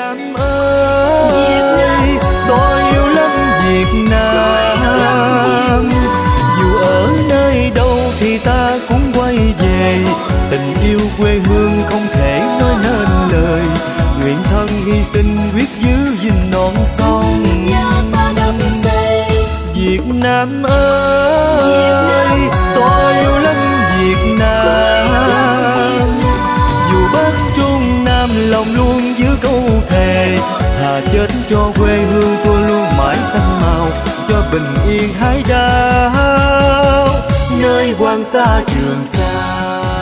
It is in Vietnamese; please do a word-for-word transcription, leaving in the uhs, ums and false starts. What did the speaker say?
Nam ơi, tôi yêu lắm Việt Nam. Dù ở nơi đâu thì ta cũng quay về, tình yêu quê hương không thể nói nên lời. Nguyện thân hy sinh quyết giữ gìn non sông Việt Nam ơi, tôi yêu lắm Việt Nam. Dù Bắc Trung Nam lòng luôn giữ câu thề, thà chết cho quê hương tôi luôn mãi xanh màu, cho bình yên hải đảo nơi Hoàng Sa Trường Sa.